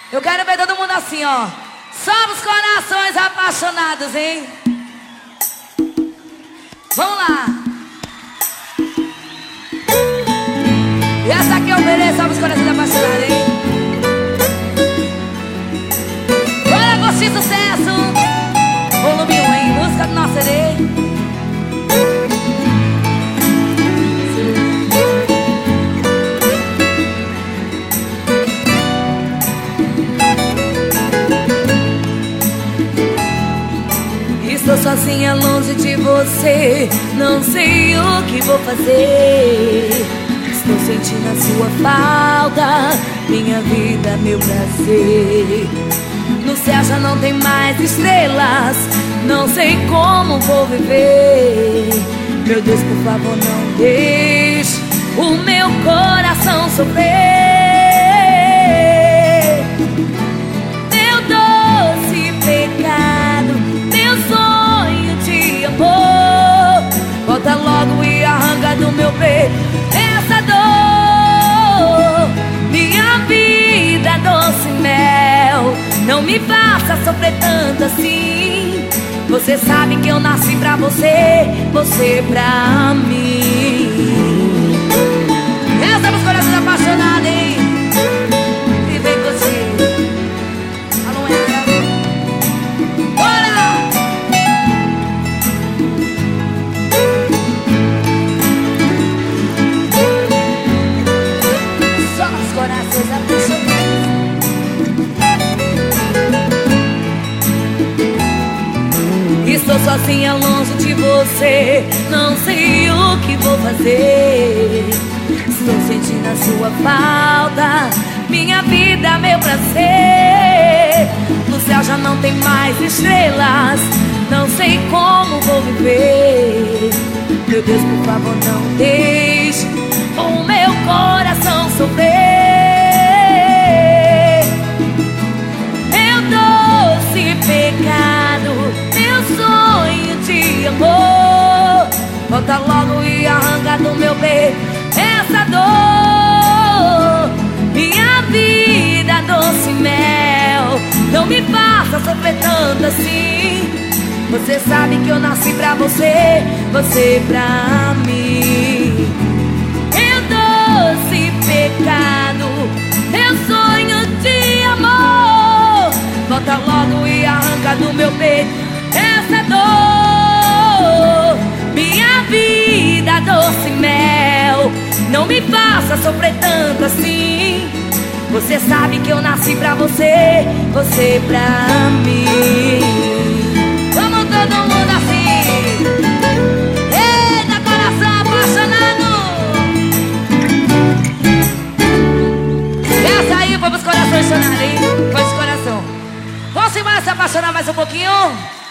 Eu quero ver todo mundo assim, ó. Só os corações apaixonados, hein? Vamos lá. E essa aqui eu verei só os corações apaixonados, hein? Bora, gostei, sucesso. Volume 1, hein? Música do nosso CD. Estou sozinha longe de você, não sei o que vou fazer. Estou sentindo a sua falta, minha vida, meu prazer. No céu já não tem mais estrelas, não sei como vou viver. Meu Deus, por favor, não deixe o meu coração sofrer. Meu doce pecado, meu sonho de amor, volta logo e arranca do meu peito essa dor. Minha vida, doce mel, não me faça sofrer tanto assim. Você sabe que eu nasci pra você, você pra mim. Essa é os corações apaixonados, hein? E vem você. Alô, era. Bora! Só os corações apaixonados. Estou sozinha longe de você, não sei o que vou fazer. Estou sentindo a sua falta, minha vida, meu prazer. No céu já não tem mais estrelas, não sei como vou viver. Meu Deus, por favor, não deixe o meu coração sofrer. Meu doce pecado, meu sonho de amor, volta logo e arranca do meu peito essa dor. Minha vida, doce mel, não me faça sofrer tanto assim. Você sabe que eu nasci pra você, você pra mim. Meu doce pecado, meu sonho de amor, volta logo e arranca do meu peito essa dor. Minha vida, doce mel, não me faça sofrer tanto assim. Você sabe que eu nasci pra você, você pra mim. Vamos todo mundo assim. Eita, coração apaixonado. Essa aí foi pros corações chorados, hein? Foi esse coração. Vamos embora se apaixonar mais um pouquinho?